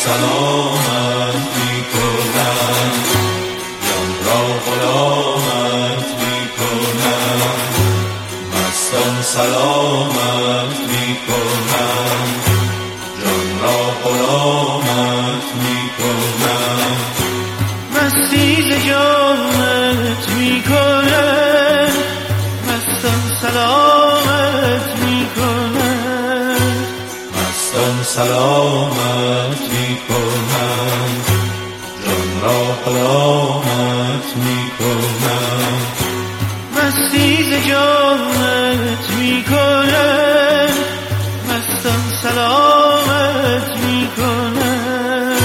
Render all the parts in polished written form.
سلامت میکنم، جان را غلامت میکنم، مستان سلامت میکنم، جان را غلامت میکنم. مستی ز جامت میکنم، مستان سلامت میکنم، مستان سلامت میکنم، جان را غلامت میکنم. مستی ز جامت میکنم، مستان سلامت میکنم.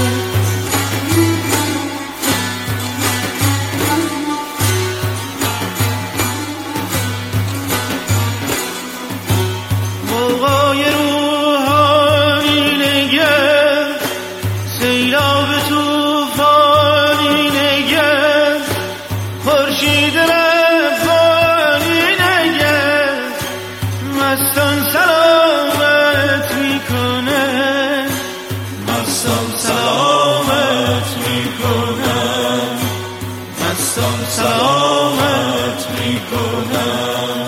موقعی روحانی نگر، سیلاب توفانی نگر، خورشید ربانی نگر، مستان سلامت میکنه، مستان سلامت میکنم، مستان سلامت میکنم.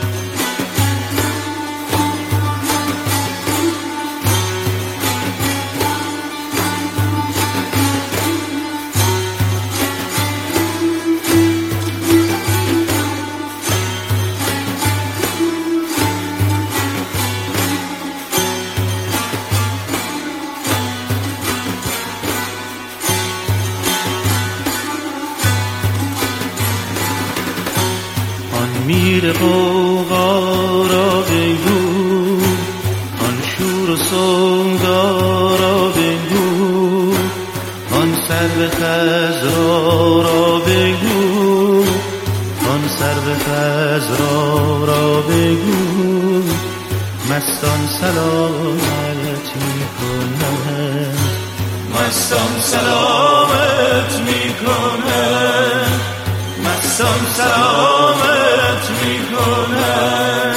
میر غوغا را بگو، آن شور و سودا را بگو، آن سرو خضرا را بگو، آن سرو خضرا را بگو، مستان سلامت میکنند، مستان سلامت میکنم، مستان سلامت میکنم.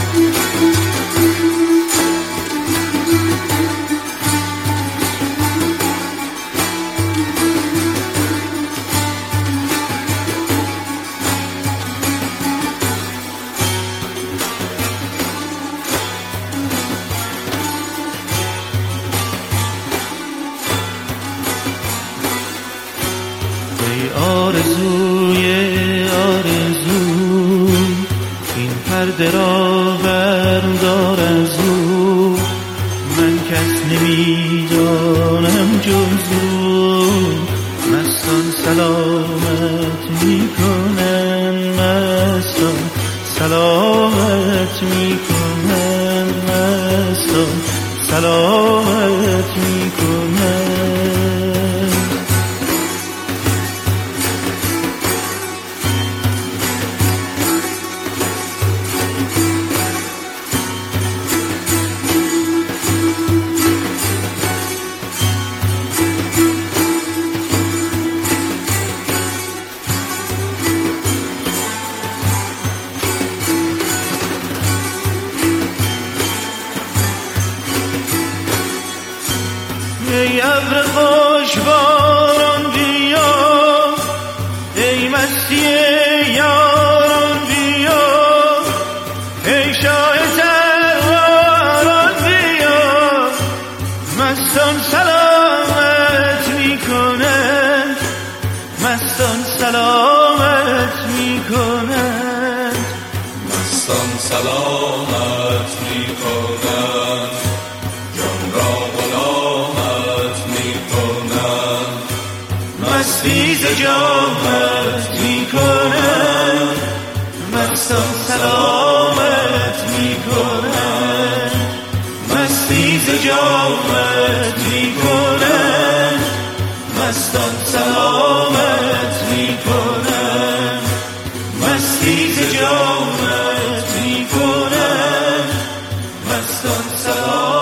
ای آرزوی آرزو، این پرده را بردار از او، من کس نمیدانم جز او، مستان سلامت میکنن، مستان سلامت میکنن، مستان سلامت میکنن. ای ابر خوشباران بیا، ای مستی یاران بیا، ای شاه سواران بیا، مستان سلامت میکنند، مستان سلامت میکنند، مستان سلامت میکنم، جان را غلامت میکنم. مستی ز جامت میکنم، مستان سلامت میکنم، مستی ز جامت میکنم، مستان سلامت میکنم، مستی ز جامت میکنم، مستان سلامت